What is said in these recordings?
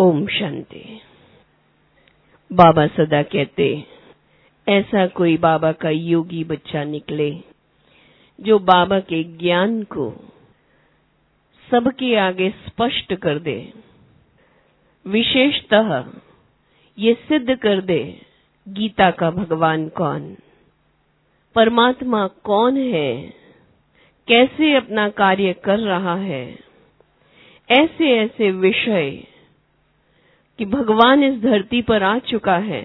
ओम शांति। बाबा सदा कहते, ऐसा कोई बाबा का योगी बच्चा निकले जो बाबा के ज्ञान को सबके आगे स्पष्ट कर दे, विशेषतः ये सिद्ध कर दे गीता का भगवान कौन, परमात्मा कौन है, कैसे अपना कार्य कर रहा है। ऐसे ऐसे विषय कि भगवान इस धरती पर आ चुका है,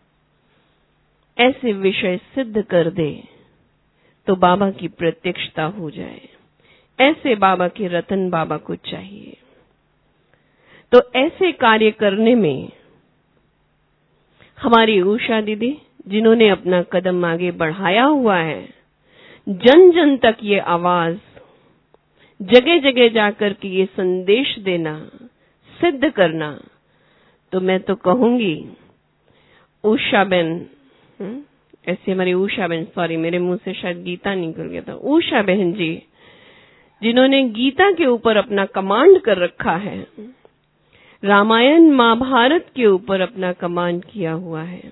ऐसे विषय सिद्ध कर दे तो बाबा की प्रत्यक्षता हो जाए। ऐसे बाबा के रतन बाबा को चाहिए। तो ऐसे कार्य करने में हमारी उषा दीदी, जिन्होंने अपना कदम आगे बढ़ाया हुआ है, जन जन तक ये आवाज, जगह जगह जाकर के ये संदेश देना, सिद्ध करना, तो मैं तो कहूंगी उषा बहन, ऐसे हमारी उषा बहन, सॉरी मेरे मुंह से शायद गीता निकल गया था, उषा बहन जी, जिन्होंने गीता के ऊपर अपना कमांड कर रखा है, रामायण महाभारत के ऊपर अपना कमांड किया हुआ है।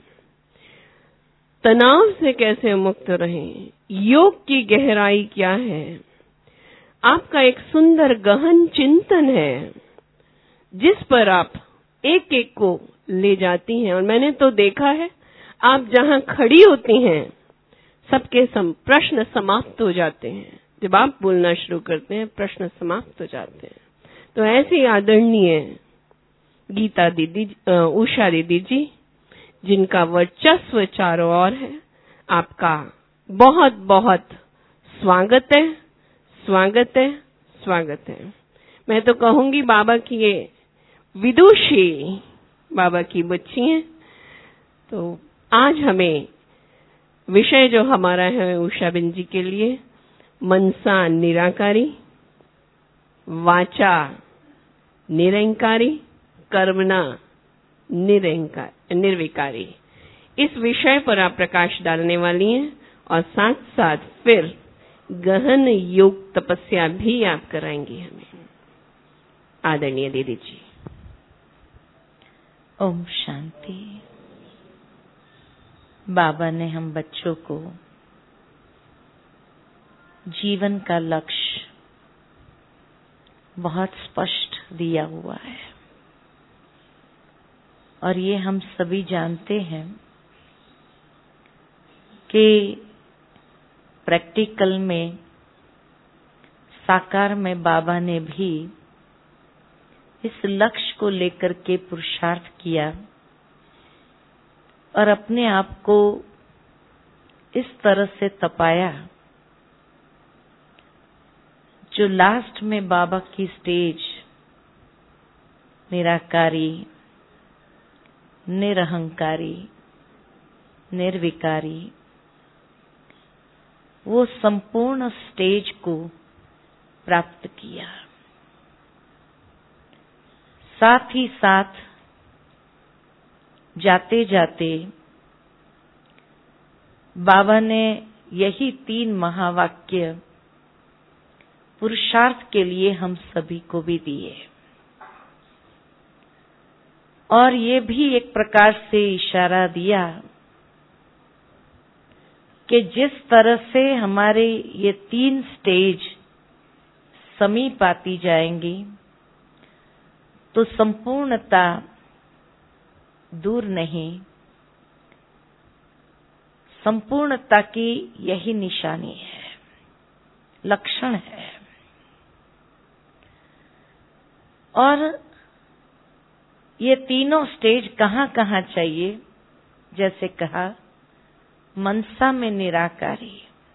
तनाव से कैसे मुक्त रहें, योग की गहराई क्या है, आपका एक सुंदर गहन चिंतन है जिस पर आप एक एक को ले जाती हैं। और मैंने तो देखा है, आप जहां खड़ी होती हैं सबके प्रश्न समाप्त हो जाते हैं। जब आप बोलना शुरू करते हैं प्रश्न समाप्त हो जाते हैं। तो ऐसी आदरणीय गीता दीदी, उषा दीदी जी, जिनका वर्चस्व चारों ओर है, आपका बहुत बहुत स्वागत है, स्वागत है, स्वागत है। मैं तो कहूंगी बाबा की ये विदुषी बाबा की बच्ची हैं। तो आज हमें विषय जो हमारा है उषा बहन जी के लिए, मनसा निराकारी, वाचा निरंकारी, कर्मणा निर्विकारी, इस विषय पर आप प्रकाश डालने वाली हैं। और साथ साथ फिर गहन योग तपस्या भी आप कराएंगी हमें, आदरणीय दीदी जी। ओम शांति। बाबा ने हम बच्चों को जीवन का लक्ष्य बहुत स्पष्ट दिया हुआ है, और ये हम सभी जानते हैं कि प्रैक्टिकल में, साकार में बाबा ने भी इस लक्ष्य को लेकर के पुरुषार्थ किया और अपने आप को इस तरह से तपाया जो लास्ट में बाबा की स्टेज निराकारी, निरहंकारी, निर्विकारी, वो संपूर्ण स्टेज को प्राप्त किया। साथ ही साथ जाते जाते बाबा ने यही 3 महावाक्य पुरुषार्थ के लिए हम सभी को भी दिए, और ये भी एक प्रकार से इशारा दिया कि जिस तरह से हमारे ये 3 स्टेज समीप आती जाएंगी तो संपूर्णता दूर नहीं, संपूर्णता की यही निशानी है, लक्षण है। और ये तीनों स्टेज कहाँ कहाँ चाहिए, जैसे कहा मनसा में निराकारी।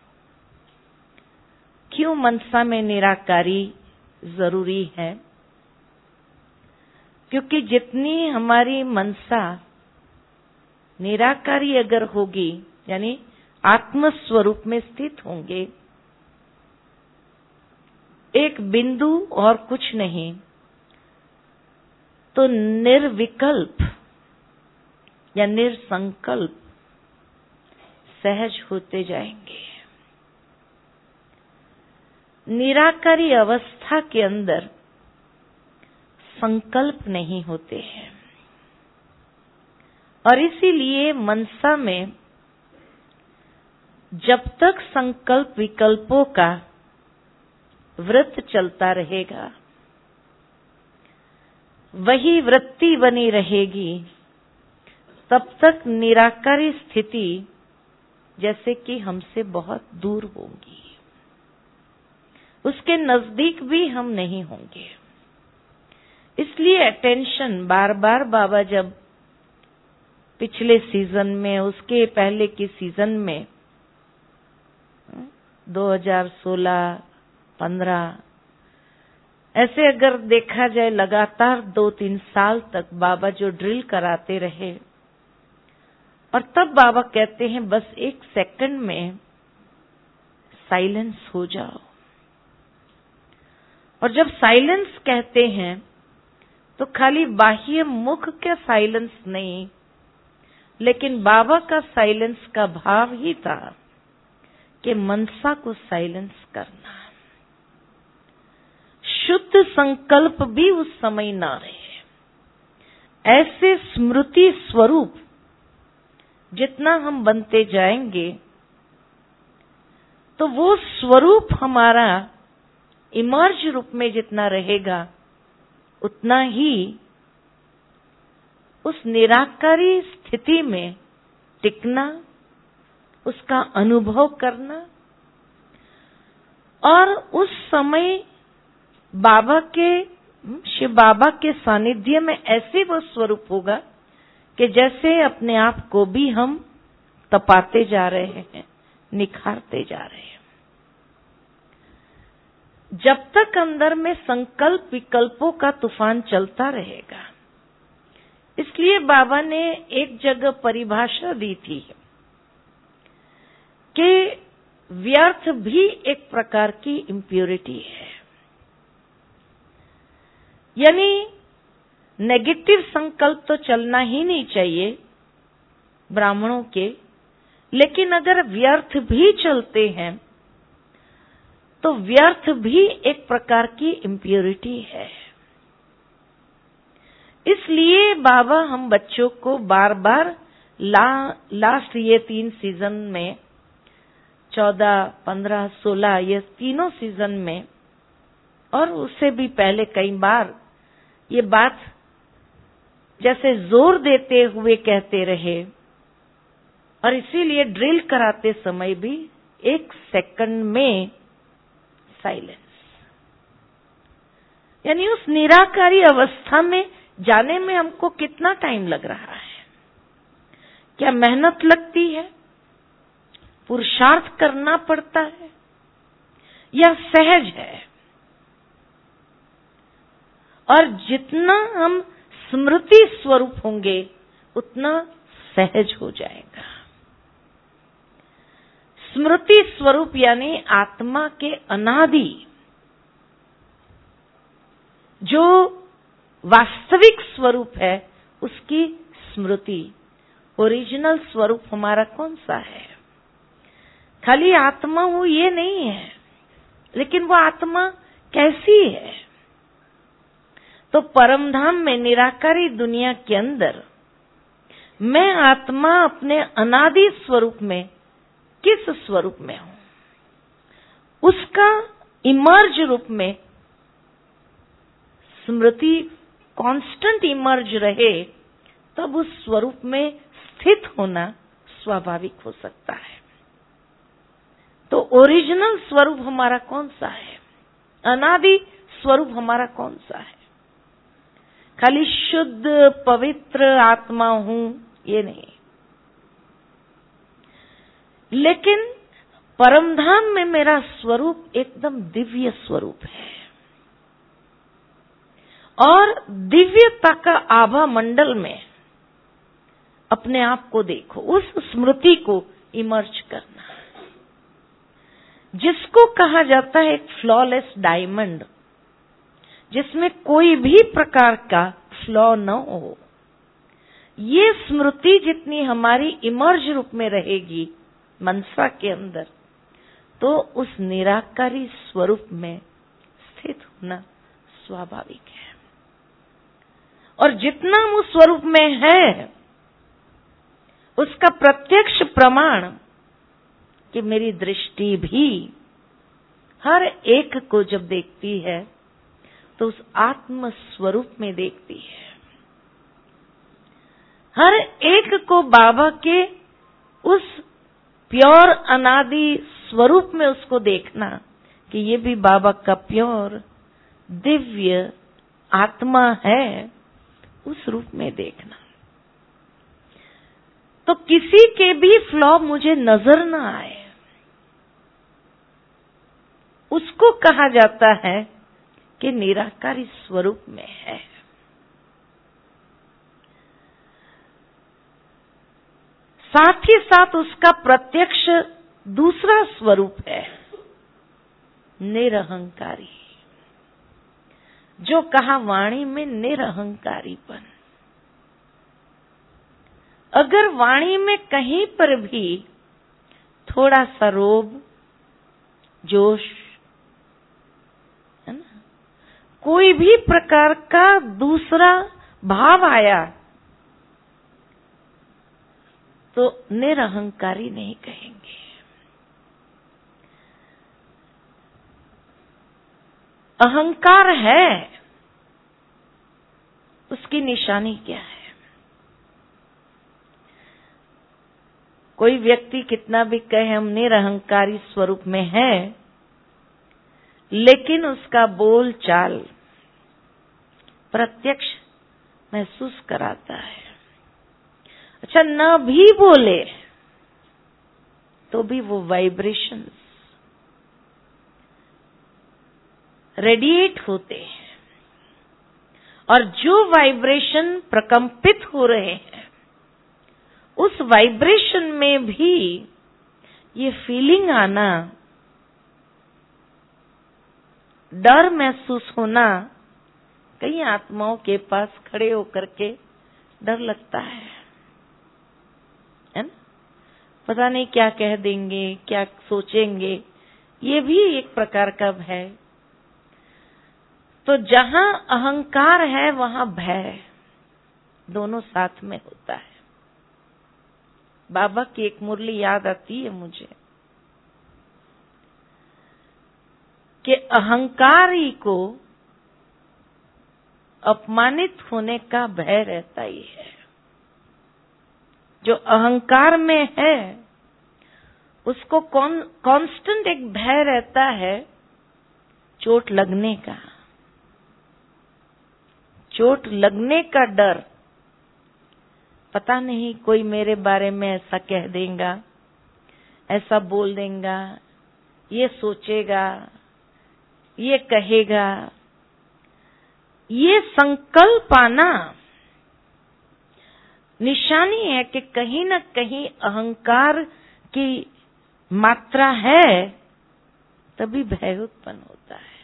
क्यों मनसा में निराकारी जरूरी है? क्योंकि जितनी हमारी मनसा निराकारी अगर होगी, यानी आत्म स्वरूप में स्थित होंगे, एक बिंदु और कुछ नहीं, तो निर्विकल्प या निरसंकल्प सहज होते जाएंगे। निराकारी अवस्था के अंदर संकल्प नहीं होते हैं। और इसीलिए मनसा में जब तक संकल्प विकल्पों का व्रत चलता रहेगा, वही वृत्ति बनी रहेगी, तब तक निराकारी स्थिति जैसे कि हमसे बहुत दूर होगी, उसके नजदीक भी हम नहीं होंगे। इसलिए अटेंशन बार बार बाबा जब पिछले सीजन में, उसके पहले के सीजन में 2016, 15 ऐसे अगर देखा जाए लगातार 2-3 साल तक बाबा जो ड्रिल कराते रहे, और तब बाबा कहते हैं बस 1 सेकंड में साइलेंस हो जाओ। और जब साइलेंस कहते हैं तो खाली बाह्य मुख का साइलेंस नहीं, लेकिन बाबा का साइलेंस का भाव ही था कि मनसा को साइलेंस करना। शुद्ध संकल्प भी उस समय ना रहे। ऐसे स्मृति स्वरूप जितना हम बनते जाएंगे, तो वो स्वरूप हमारा इमर्ज रूप में जितना रहेगा, उतना ही उस निराकारी स्थिति में टिकना, उसका अनुभव करना, और उस समय बाबा के, शिव बाबा के सानिध्य में ऐसे वो स्वरूप होगा कि जैसे अपने आप को भी हम तपाते जा रहे हैं, निखारते जा रहे हैं। जब तक अंदर में संकल्प विकल्पों का तूफान चलता रहेगा, इसलिए बाबा ने एक जगह परिभाषा दी थी कि व्यर्थ भी एक प्रकार की इम्प्योरिटी है। यानी नेगेटिव संकल्प तो चलना ही नहीं चाहिए ब्राह्मणों के, लेकिन अगर व्यर्थ भी चलते हैं तो व्यर्थ भी एक प्रकार की इम्प्योरिटी है। इसलिए बाबा हम बच्चों को बार बार लास्ट ये 3 सीजन में, 14, 15, 16, ये तीनों सीजन में, और उससे भी पहले कई बार ये बात जैसे जोर देते हुए कहते रहे। और इसीलिए ड्रिल कराते समय भी 1 सेकंड में साइलेंस, यानी उस निराकारी अवस्था में जाने में हमको कितना टाइम लग रहा है, क्या मेहनत लगती है, पुरुषार्थ करना पड़ता है, या सहज है? और जितना हम स्मृति स्वरूप होंगे उतना सहज हो जाएगा। स्मृति स्वरूप यानी आत्मा के अनादि जो वास्तविक स्वरूप है, उसकी स्मृति। ओरिजिनल स्वरूप हमारा कौन सा है? खाली आत्मा हो ये नहीं है, लेकिन वो आत्मा कैसी है? तो परमधाम में, निराकारी दुनिया के अंदर, मैं आत्मा अपने अनादि स्वरूप में किस स्वरूप में हूं, उसका इमर्ज रूप में स्मृति कांस्टेंट इमर्ज रहे, तब उस स्वरूप में स्थित होना स्वाभाविक हो सकता है। तो ओरिजिनल स्वरूप हमारा कौन सा है? अनादि स्वरूप हमारा कौन सा है? खाली शुद्ध पवित्र आत्मा हूं ये नहीं, लेकिन परमधाम में मेरा स्वरूप एकदम दिव्य स्वरूप है, और दिव्यता का आभा मंडल में अपने आप को देखो, उस स्मृति को इमर्ज करना, जिसको कहा जाता है एक फ्लॉलेस डायमंड, जिसमें कोई भी प्रकार का फ्लॉ न हो। ये स्मृति जितनी हमारी इमर्ज रूप में रहेगी मनसा के अंदर, तो उस निराकारी स्वरूप में स्थित होना स्वाभाविक है। और जितना हम उस स्वरूप में है उसका प्रत्यक्ष प्रमाण कि मेरी दृष्टि भी हर एक को जब देखती है तो उस आत्म स्वरूप में देखती है। हर एक को बाबा के उस प्योर अनादि स्वरूप में उसको देखना कि ये भी बाबा का प्योर दिव्य आत्मा है, उस रूप में देखना। तो किसी के भी फ्लॉ मुझे नजर न आए, उसको कहा जाता है कि निराकारी स्वरूप में है। साथ ही साथ उसका प्रत्यक्ष दूसरा स्वरूप है निरहंकारी, जो कहा वाणी में निरहंकारीपन। अगर वाणी में कहीं पर भी थोड़ा सा रोब, जोश, है ना, कोई भी प्रकार का दूसरा भाव आया तो निरहंकारी नहीं कहेंगे। अहंकार है, उसकी निशानी क्या है? कोई व्यक्ति कितना भी कहे हम निरहंकारी स्वरूप में है, लेकिन उसका बोल चाल प्रत्यक्ष महसूस कराता है। अच्छा, न भी बोले तो भी वो वाइब्रेशंस रेडिएट होते हैं, और जो वाइब्रेशन प्रकंपित हो रहे हैं उस वाइब्रेशन में भी ये फीलिंग आना, डर महसूस होना, कई आत्माओं के पास खड़े होकर के डर लगता है ना? पता नहीं क्या कह देंगे, क्या सोचेंगे, ये भी एक प्रकार का भय। तो जहां अहंकार है वहां भय, दोनों साथ में होता है। बाबा की एक मुरली याद आती है मुझे कि अहंकारी को अपमानित होने का भय रहता ही है। जो अहंकार में है उसको कांस्टेंट एक भय रहता है चोट लगने का, चोट लगने का डर। पता नहीं कोई मेरे बारे में ऐसा कह देगा, ऐसा बोल देगा, ये सोचेगा, ये कहेगा। ये संकल्प आना निशानी है कि कहीं न कहीं अहंकार की मात्रा है, तभी भय उत्पन्न होता है।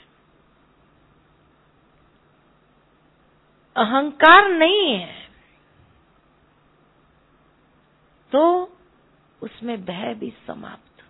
अहंकार नहीं है तो उसमें भय भी समाप्त।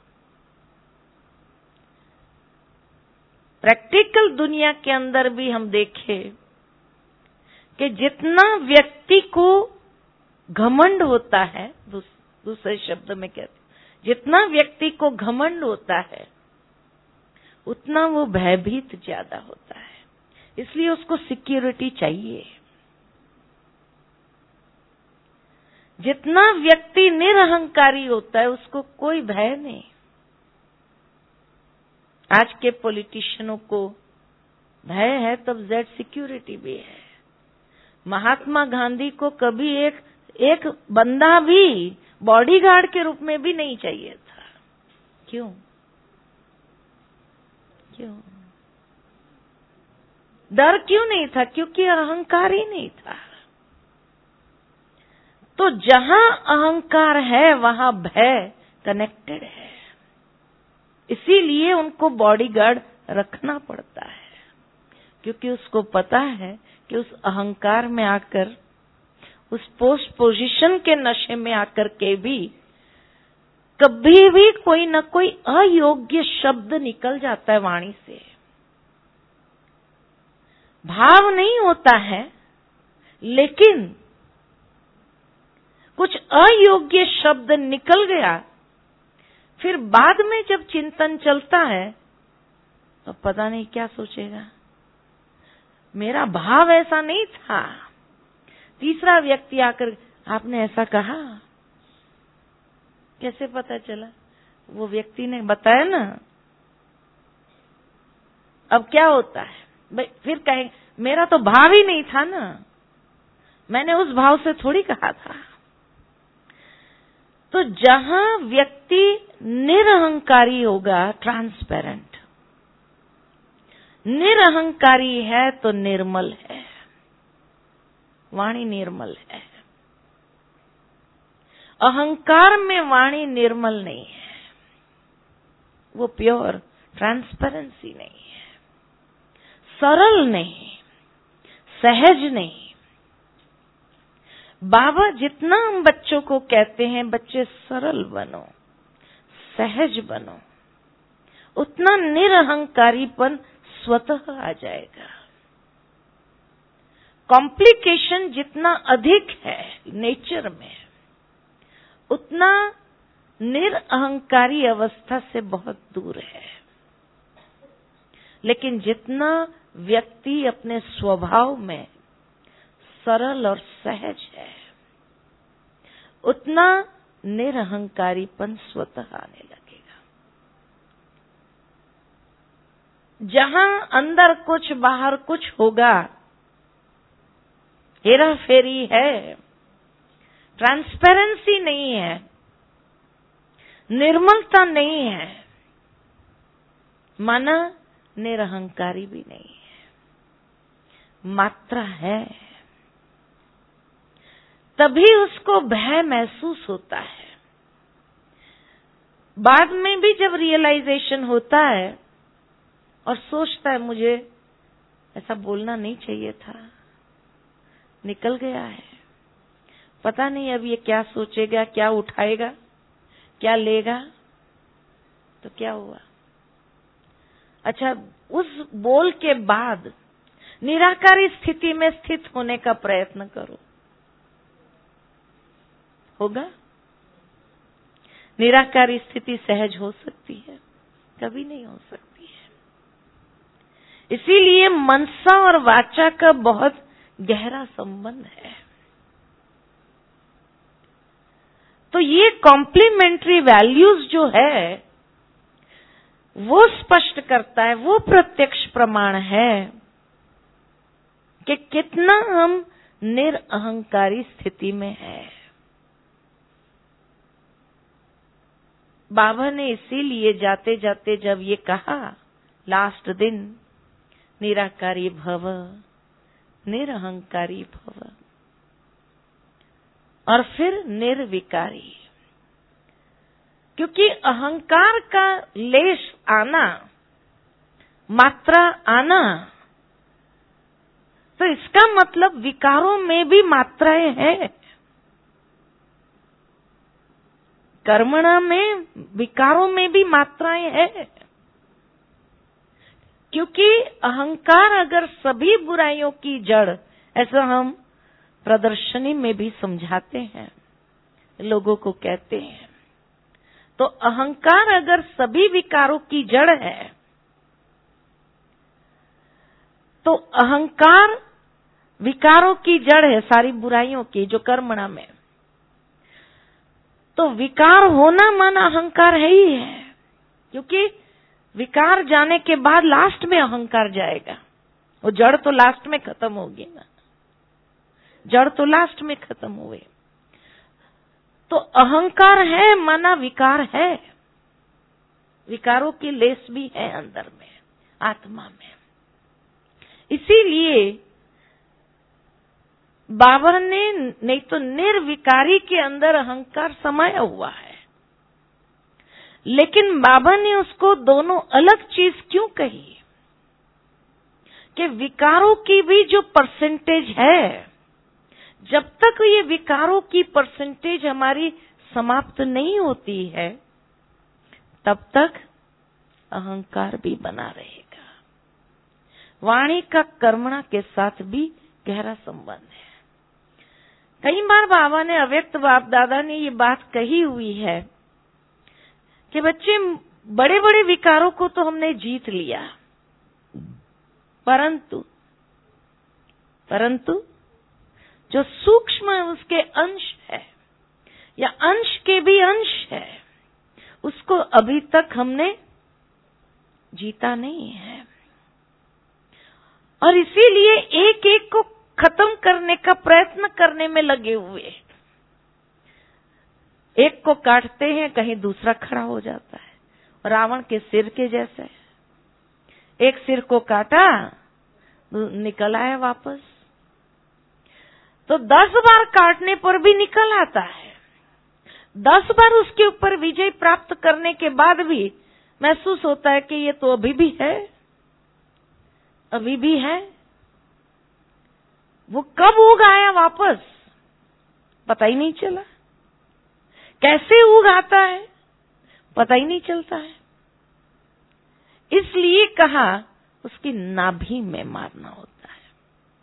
प्रैक्टिकल दुनिया के अंदर भी हम देखें कि जितना व्यक्ति को घमंड होता है, दूसरे शब्द में कहते, जितना व्यक्ति को घमंड होता है उतना वो भयभीत ज्यादा होता है, इसलिए उसको सिक्योरिटी चाहिए। जितना व्यक्ति निरहंकारी होता है उसको कोई भय नहीं। आज के पॉलिटिशियनों को भय है तब जेड सिक्योरिटी भी है। महात्मा गांधी को कभी एक बंदा भी बॉडीगार्ड के रूप में भी नहीं चाहिए था। क्यों? डर क्यों नहीं था? क्योंकि अहंकार ही नहीं था। तो जहां अहंकार है वहां भय कनेक्टेड है, इसीलिए उनको बॉडीगार्ड रखना पड़ता है, क्योंकि उसको पता है कि उस अहंकार में आकर, उस पोस्ट पोजीशन के नशे में आकर के भी कभी भी कोई न कोई अयोग्य शब्द निकल जाता है वाणी से। भाव नहीं होता है लेकिन कुछ अयोग्य शब्द निकल गया, फिर बाद में जब चिंतन चलता है तो पता नहीं क्या सोचेगा, मेरा भाव ऐसा नहीं था। तीसरा व्यक्ति आकर आपने ऐसा कहा, कैसे पता चला? वो व्यक्ति ने बताया ना। अब क्या होता है भाई, फिर कहें मेरा तो भाव ही नहीं था ना, मैंने उस भाव से थोड़ी कहा था। तो जहां व्यक्ति निरहंकारी होगा, ट्रांसपेरेंट, निरहंकारी है तो निर्मल है, वाणी निर्मल है। अहंकार में वाणी निर्मल नहीं है, वो प्योर ट्रांसपेरेंसी नहीं है, सरल नहीं, सहज नहीं। बाबा जितना हम बच्चों को कहते हैं, बच्चे सरल बनो, सहज बनो, उतना निरहंकारीपन स्वतः आ जाएगा। कॉम्प्लिकेशन जितना अधिक है नेचर में, उतना निरअहंकारी अवस्था से बहुत दूर है। लेकिन जितना व्यक्ति अपने स्वभाव में सरल और सहज है, उतना निरअहंकारीपन स्वतः आने लगेगा। जहां अंदर कुछ बाहर कुछ होगा, हेरा फेरी है, ट्रांसपेरेंसी नहीं है, निर्मलता नहीं है, माना निरहंकारी भी नहीं है, मात्रा है, तभी उसको भय महसूस होता है। बाद में भी जब रियलाइजेशन होता है और सोचता है मुझे ऐसा बोलना नहीं चाहिए था, निकल गया है, पता नहीं अब ये क्या सोचेगा, क्या उठाएगा, क्या लेगा, तो क्या हुआ? अच्छा, उस बोल के बाद निराकारी स्थिति में स्थित होने का प्रयत्न करो, होगा? निराकारी स्थिति सहज हो सकती है? कभी नहीं हो सकती है। इसीलिए मनसा और वाचा का बहुत गहरा संबंध है। तो ये कॉम्प्लीमेंट्री वैल्यूज जो है, वो स्पष्ट करता है, वो प्रत्यक्ष प्रमाण है कि कितना हम निरअहंकारी स्थिति में हैं। बाबा ने इसीलिए जाते जाते जब ये कहा लास्ट दिन, निराकारी भव, निरअहंकारी भव, और फिर निर्विकारी, क्योंकि अहंकार का लेश आना, मात्रा आना, तो इसका मतलब विकारों में भी मात्राएं हैं। कर्मणा में, विकारों में भी मात्राएं हैं, क्योंकि अहंकार अगर सभी बुराइयों की जड़, ऐसा हम प्रदर्शनी में भी समझाते हैं, लोगों को कहते हैं, तो अहंकार अगर सभी विकारों की जड़ है, तो अहंकार विकारों की जड़ है, सारी बुराइयों की, जो कर्मणा में, तो विकार होना माना अहंकार है ही है, क्योंकि विकार जाने के बाद लास्ट में अहंकार जाएगा। वो जड़ तो लास्ट में खत्म होगी ना, जड़ तो लास्ट में खत्म हुए। तो अहंकार है माना विकार है, विकारों की लेस भी है अंदर में, आत्मा में। इसीलिए बाबा ने, नहीं तो निर्विकारी के अंदर अहंकार समाया हुआ है, लेकिन बाबा ने उसको दोनों अलग चीज क्यों कही? कि विकारों की भी जो परसेंटेज है, जब तक ये विकारों की परसेंटेज हमारी समाप्त नहीं होती है, तब तक अहंकार भी बना रहेगा। वाणी का कर्मणा के साथ भी गहरा संबंध है। कई बार बाबा ने, अव्यक्त बाप दादा ने ये बात कही हुई है कि बच्चे, बड़े बड़े विकारों को तो हमने जीत लिया, परंतु जो सूक्ष्म है उसके अंश है, या अंश के भी अंश है, उसको अभी तक हमने जीता नहीं है। और इसीलिए एक एक को खत्म करने का प्रयत्न करने में लगे हुए। एक को काटते हैं, कहीं दूसरा खड़ा हो जाता है, रावण के सिर के जैसे। एक सिर को काटा, निकल आया वापस। तो 10 बार काटने पर भी निकल आता है। 10 बार उसके ऊपर विजय प्राप्त करने के बाद भी महसूस होता है कि ये तो अभी भी है, अभी भी है। वो कब उग आया वापस, पता ही नहीं चला। कैसे उग आता है, पता ही नहीं चलता है। इसलिए कहा उसकी नाभि में मारना होता है।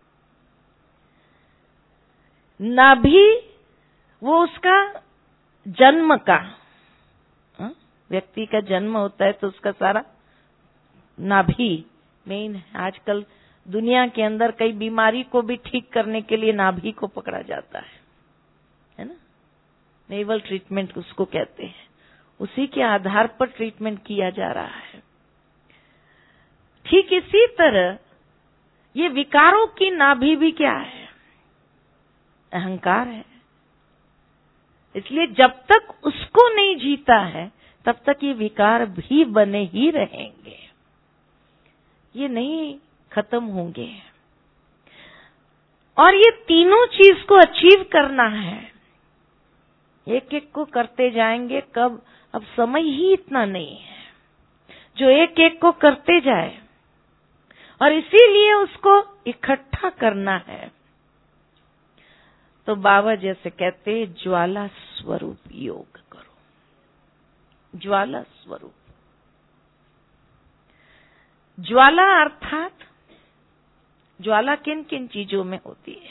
नाभि वो उसका जन्म का, व्यक्ति का जन्म होता है तो उसका सारा नाभि मेन है। आजकल दुनिया के अंदर कई बीमारी को भी ठीक करने के लिए नाभि को पकड़ा जाता है ना। नेवल ट्रीटमेंट उसको कहते हैं। उसी के आधार पर ट्रीटमेंट किया जा रहा है। ठीक इसी तरह ये विकारों की नाभि भी क्या है, अहंकार है। इसलिए जब तक उसको नहीं जीता है तब तक ये विकार भी बने ही रहेंगे, ये नहीं खत्म होंगे। और ये तीनों चीज को अचीव करना है, एक एक को करते जाएंगे। कब, अब समय ही इतना नहीं है जो एक एक को करते जाए, और इसीलिए उसको इकट्ठा करना है। तो बाबा जैसे कहते हैं, ज्वाला स्वरूप योग करो। ज्वाला स्वरूप, ज्वाला अर्थात ज्वाला किन किन चीजों में होती है?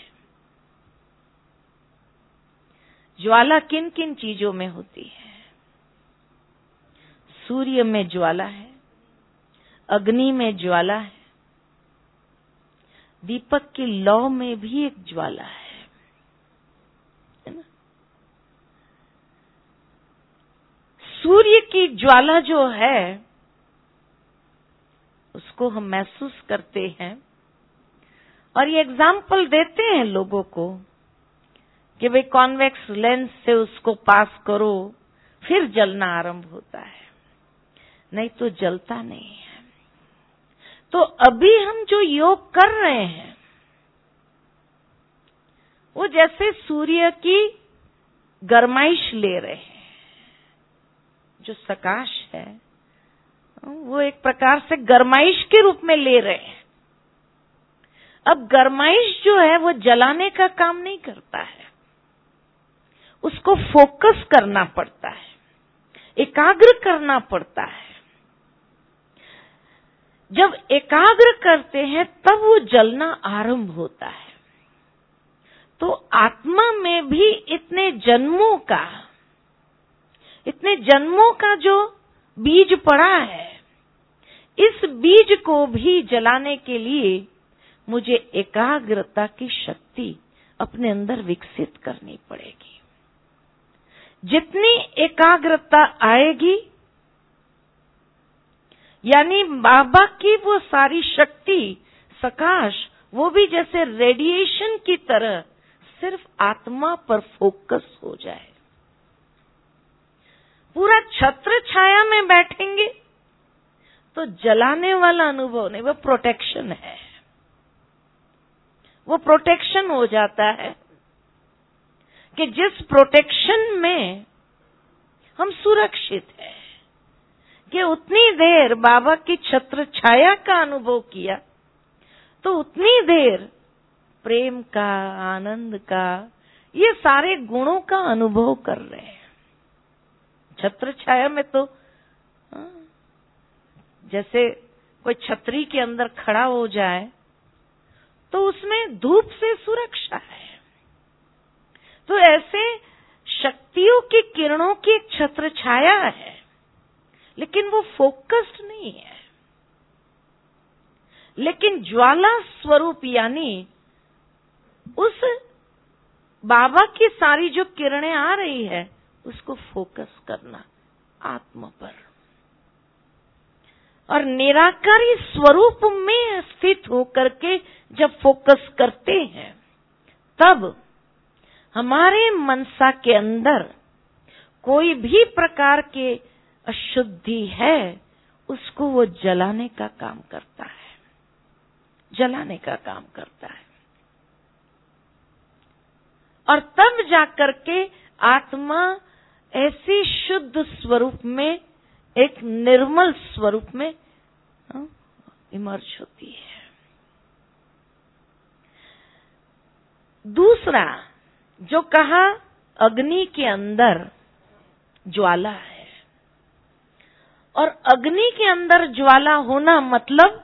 ज्वाला किन किन चीजों में होती है? सूर्य में ज्वाला है, अग्नि में ज्वाला है, दीपक की लौ में भी एक ज्वाला है ना? सूर्य की ज्वाला जो है उसको हम महसूस करते हैं, और ये एग्जाम्पल देते हैं लोगों को कि भाई कॉन्वेक्स लेंस से उसको पास करो, फिर जलना आरंभ होता है, नहीं तो जलता नहीं है। तो अभी हम जो योग कर रहे हैं वो जैसे सूर्य की गरमाइश ले रहे हैं। जो सकाश है वो एक प्रकार से गरमाइश के रूप में ले रहे हैं। अब गरमाइश जो है वो जलाने का काम नहीं करता है, उसको फोकस करना पड़ता है, एकाग्र करना पड़ता है। जब एकाग्र करते हैं तब वो जलना आरंभ होता है। तो आत्मा में भी इतने जन्मों का जो बीज पड़ा है, इस बीज को भी जलाने के लिए मुझे एकाग्रता की शक्ति अपने अंदर विकसित करनी पड़ेगी। जितनी एकाग्रता आएगी, यानी बाबा की वो सारी शक्ति, सकाश, वो भी जैसे रेडिएशन की तरह सिर्फ आत्मा पर फोकस हो जाए। पूरा छत्र छाया में बैठेंगे तो जलाने वाला अनुभव नहीं, वो प्रोटेक्शन है। वो प्रोटेक्शन हो जाता है कि जिस प्रोटेक्शन में हम सुरक्षित हैं, कि उतनी देर बाबा की छत्र छाया का अनुभव किया तो उतनी देर प्रेम का, आनंद का, ये सारे गुणों का अनुभव कर रहे हैं। छत्र छाया में तो जैसे कोई छतरी के अंदर खड़ा हो जाए तो उसमें धूप से सुरक्षा है, तो ऐसे शक्तियों की किरणों की एक छत्र छाया है, लेकिन वो फोकस्ड नहीं है। लेकिन ज्वाला स्वरूप यानी उस बाबा की सारी जो किरणें आ रही है उसको फोकस करना आत्मा पर, और निराकारी स्वरूप में स्थित होकर के जब फोकस करते हैं तब हमारे मनसा के अंदर कोई भी प्रकार के अशुद्धि है उसको वो जलाने का काम करता है, जलाने का काम करता है। और तब जाकर के आत्मा ऐसे शुद्ध स्वरूप में, एक निर्मल स्वरूप में इमर्ज होती है। दूसरा जो कहा, अग्नि के अंदर ज्वाला है, और अग्नि के अंदर ज्वाला होना मतलब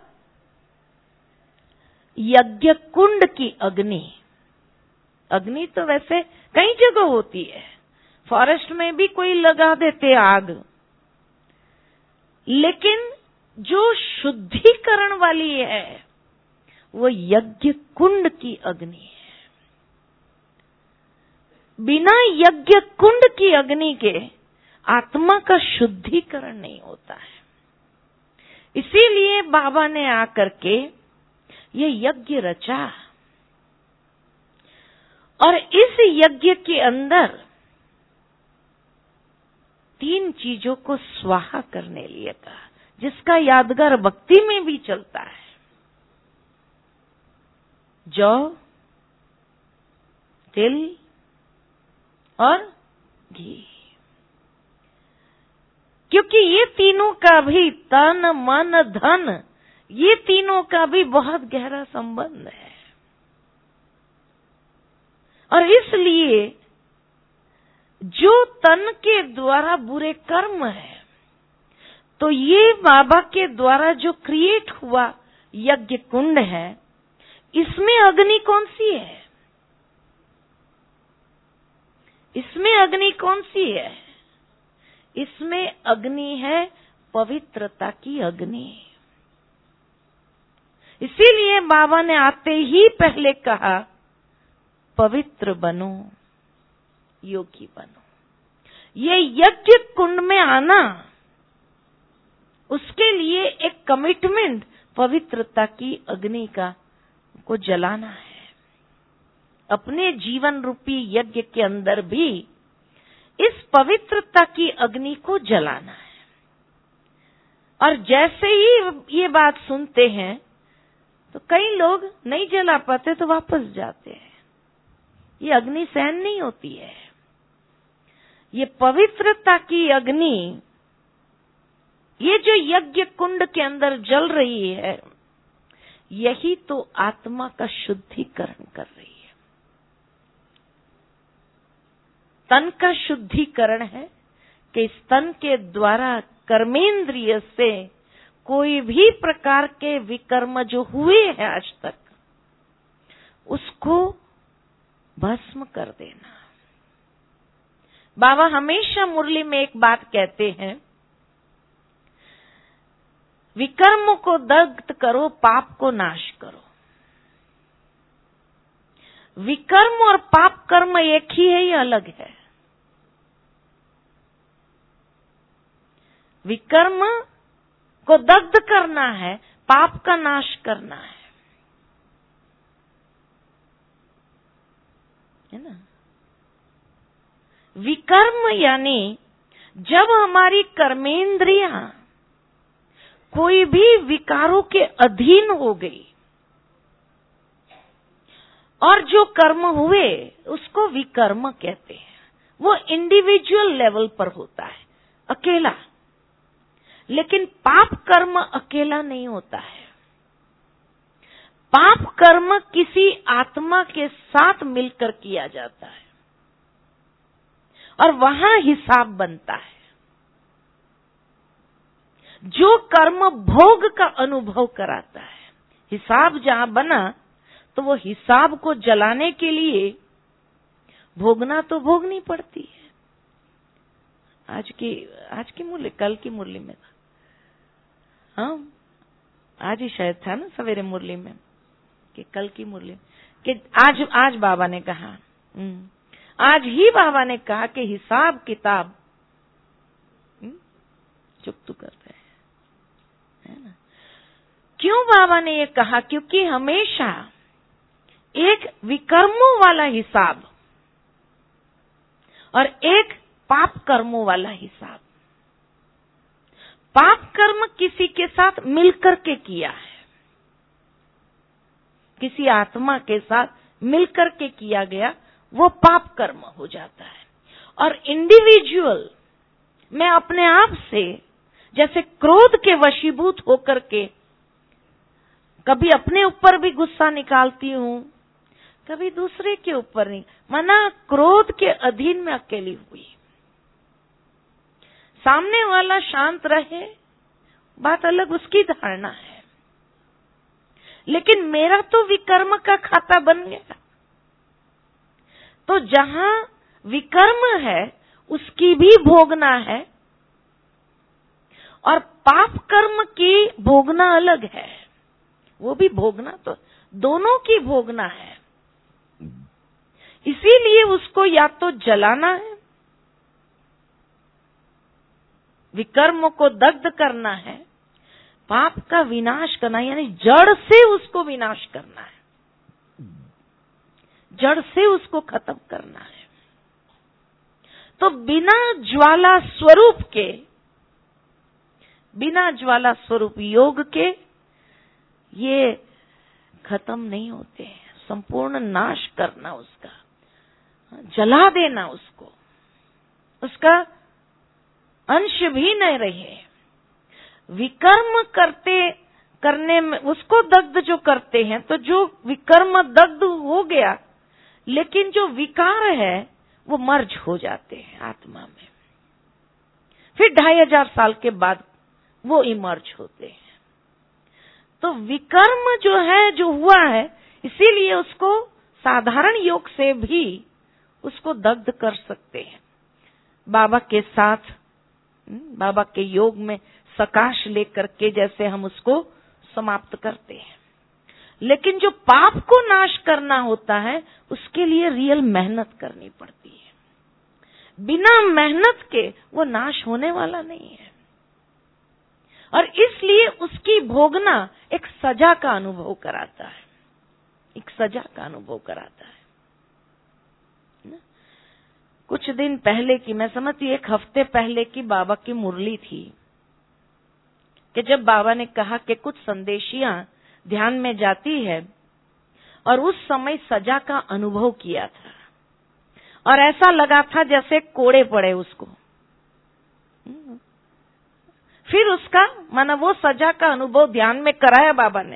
यज्ञ कुंड की अग्नि। अग्नि तो वैसे कई जगह होती है, फॉरेस्ट में भी कोई लगा देते आग, लेकिन जो शुद्धिकरण वाली है वो यज्ञ कुंड की अग्नि है। बिना यज्ञ कुंड की अग्नि के आत्मा का शुद्धिकरण नहीं होता है। इसीलिए बाबा ने आकर के ये यज्ञ रचा, और इस यज्ञ के अंदर 3 चीजों को स्वाहा करने लिए था, जिसका यादगार भक्ति में भी चलता है। जौ, तिल और घी, क्योंकि ये तीनों का भी तन मन धन, ये तीनों का भी बहुत गहरा संबंध है। और इसलिए जो तन के द्वारा बुरे कर्म है, तो ये बाबा के द्वारा जो क्रिएट हुआ यज्ञ कुंड है, इसमें अग्नि कौन सी है? इसमें अग्नि कौन सी है? इसमें अग्नि है पवित्रता की अग्नि। इसीलिए बाबा ने आते ही पहले कहा, पवित्र बनो, योगी बनो। ये यज्ञ कुंड में आना, उसके लिए एक कमिटमेंट पवित्रता की अग्नि का को जलाना है। अपने जीवन रूपी यज्ञ के अंदर भी इस पवित्रता की अग्नि को जलाना है। और जैसे ही ये बात सुनते हैं तो कई लोग नहीं जला पाते तो वापस जाते हैं। ये अग्नि सहन नहीं होती है। ये पवित्रता की अग्नि, ये जो यज्ञ कुंड के अंदर जल रही है, यही तो आत्मा का शुद्धिकरण कर रही है। तन का शुद्धिकरण है कि इस तन के द्वारा कर्मेंद्रिय से कोई भी प्रकार के विकर्म जो हुए हैं आज तक, उसको भस्म कर देना। बाबा हमेशा मुरली में एक बात कहते हैं, विकर्म को दग्ध करो, पाप को नाश करो। विकर्म और पाप कर्म एक ही है या अलग है? विकर्म को दग्ध करना है, पाप का नाश करना है ना? विकर्म यानी जब हमारी कर्मेंद्रियां कोई भी विकारों के अधीन हो गई और जो कर्म हुए उसको विकर्म कहते हैं। वो इंडिविजुअल लेवल पर होता है, अकेला। लेकिन पाप कर्म अकेला नहीं होता है। पाप कर्म किसी आत्मा के साथ मिलकर किया जाता है और वहां हिसाब बनता है। जो कर्म भोग का अनुभव कराता है, हिसाब जहां बना तो वो हिसाब को जलाने के लिए भोगना तो भोगनी पड़ती है। आज की मुरली, कल की मुरली में था, हाँ आज ही शायद था ना सवेरे मुरली में, कि कल की मुरली कि आज बाबा ने कहा, आज ही बाबा ने कहा कि हिसाब किताब चुप करते हैं, है ना। क्यों बाबा ने ये कहा? क्योंकि हमेशा एक विकर्मों वाला हिसाब और एक पाप कर्मों वाला हिसाब। पाप कर्म किसी के साथ मिलकर के किया है, किसी आत्मा के साथ मिलकर के किया गया, वो पाप कर्म हो जाता है। और इंडिविजुअल, मैं अपने आप से जैसे क्रोध के वशीभूत होकर के कभी अपने ऊपर भी गुस्सा निकालती हूं, कभी दूसरे के ऊपर नहीं, माना क्रोध के अधीन में अकेली हुई। सामने वाला शांत रहे, बात अलग, उसकी धारणा है, लेकिन मेरा तो विकर्म का खाता बन गया। तो जहां विकर्म है उसकी भी भोगना है और पाप कर्म की भोगना अलग है, वो भी भोगना, तो दोनों की भोगना है। इसीलिए उसको या तो जलाना है, विकर्म को दग्ध करना है, पाप का विनाश करना, यानी जड़ से उसको विनाश करना है, जड़ से उसको खत्म करना है। तो बिना ज्वाला स्वरूप के, बिना ज्वाला स्वरूप योग के ये खत्म नहीं होते हैं। संपूर्ण नाश करना उसका, जला देना उसको, उसका अंश भी नहीं रहे। विकर्म करने में उसको दग्ध जो करते हैं, तो जो विकर्म दग्ध हो गया, लेकिन जो विकार है वो मर्ज हो जाते हैं आत्मा में। फिर 2500 साल के बाद वो इमर्ज होते हैं। तो विकर्म जो है, जो हुआ है, इसीलिए उसको साधारण योग से भी उसको दग्ध कर सकते हैं। बाबा के साथ, बाबा के योग में सकाश लेकर के जैसे हम उसको समाप्त करते हैं। लेकिन जो पाप को नाश करना होता है, उसके लिए रियल मेहनत करनी पड़ती है। बिना मेहनत के वो नाश होने वाला नहीं है। और इसलिए उसकी भोगना एक सजा का अनुभव कराता है, एक सजा का अनुभव कराता है। कुछ दिन पहले की, मैं समझती 1 हफ्ते पहले की बाबा की मुरली थी, कि जब बाबा ने कहा कि कुछ संदेशियां ध्यान में जाती है और उस समय सजा का अनुभव किया था, और ऐसा लगा था जैसे कोड़े पड़े उसको। फिर उसका माना वो सजा का अनुभव ध्यान में कराया बाबा ने,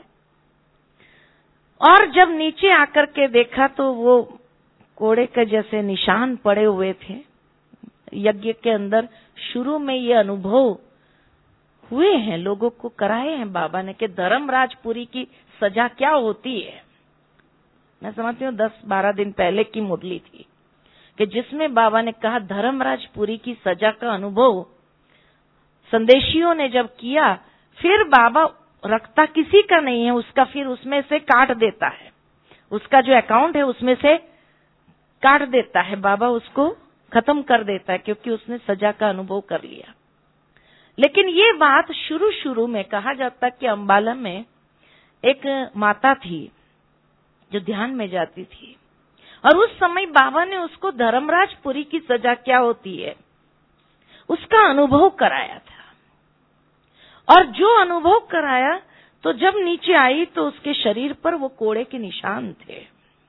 और जब नीचे आकर के देखा तो वो कोड़े के जैसे निशान पड़े हुए थे। यज्ञ के अंदर शुरू में ये अनुभव हुए हैं, लोगों को कराए हैं बाबा ने कि धर्मराजपुरी की सजा क्या होती है। मैं समझती हूँ 10-12 दिन पहले की मुरली थी, कि जिसमें बाबा ने कहा धर्मराजपुरी की सजा का अनुभव संदेशियों ने जब किया, फिर बाबा रखता किसी का नहीं है, उसका फिर उसमें से काट देता है, उसका जो अकाउंट है उसमें से काट देता है बाबा, उसको खत्म कर देता है, क्योंकि उसने सजा का अनुभव कर लिया। लेकिन ये बात शुरू में कहा जाता कि अंबाला में एक माता थी जो ध्यान में जाती थी, और उस समय बाबा ने उसको धर्मराजपुरी की सजा क्या होती है उसका अनुभव कराया था। और जो अनुभव कराया, तो जब नीचे आई तो उसके शरीर पर वो कोड़े के निशान थे,